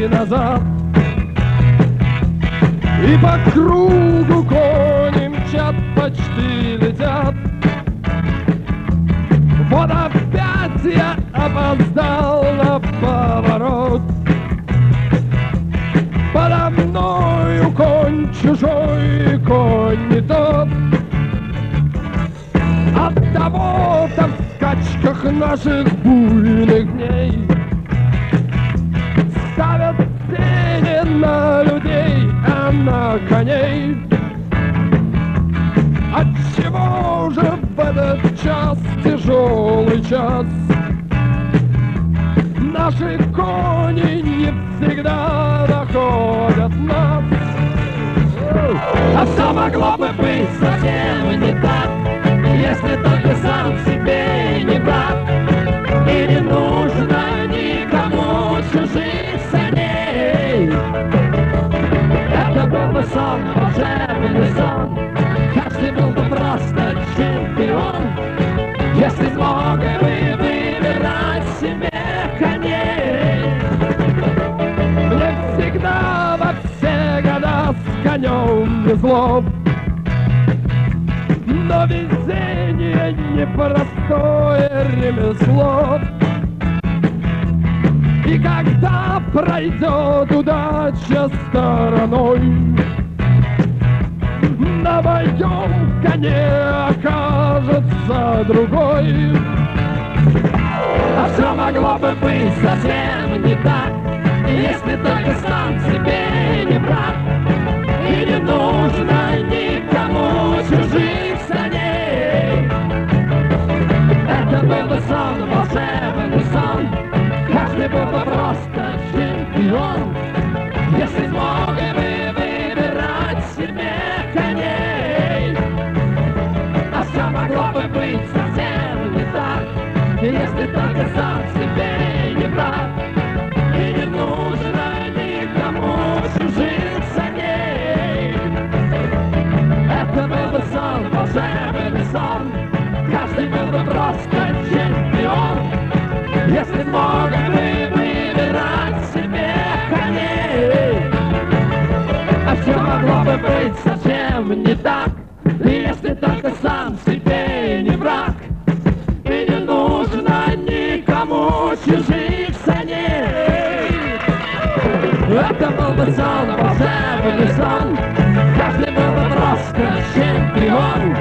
и назад. И по кругу кони мчат, почти летят. Вот опять я опоздал на поворот. Подо мною конь чужой, конь не тот. Оттого-то в скачках наших буйных дней ставят тени на людей, а на коней. Отчего же в этот час, тяжелый час, наши кони не всегда находят нас? А все могло бы быть совсем не так, если только сам себе не брат, и не нужно никому чужих саней. Это был бы сон, волшебный сон, каждый был бы просто чемпион, если смог бы выбирать себе коней. Мне всегда во все года с конем везло, но везение непростое ремесло. И когда пройдет удача стороной, на моем коне окажется другой. А все могло бы быть совсем не так, если только сам себе не брат, и не нужно никому чужих саней. Это был бы сон, волшебный сон, каждый был бы просто чемпион, если смог бы выбирать себе коней. А все могло бы быть совсем не так, если только сам себе не брат, и не нужно никому чужих саней. Это был бы сон, волшебный сон, каждый был бы просто чемпион, если смог бы выбирать себе коней. А все могло бы быть совсем не так, если только сам себе не враг, и не нужно никому чужих саней. Это был бы сон, волшебный сон, каждый был бы просто чемпион,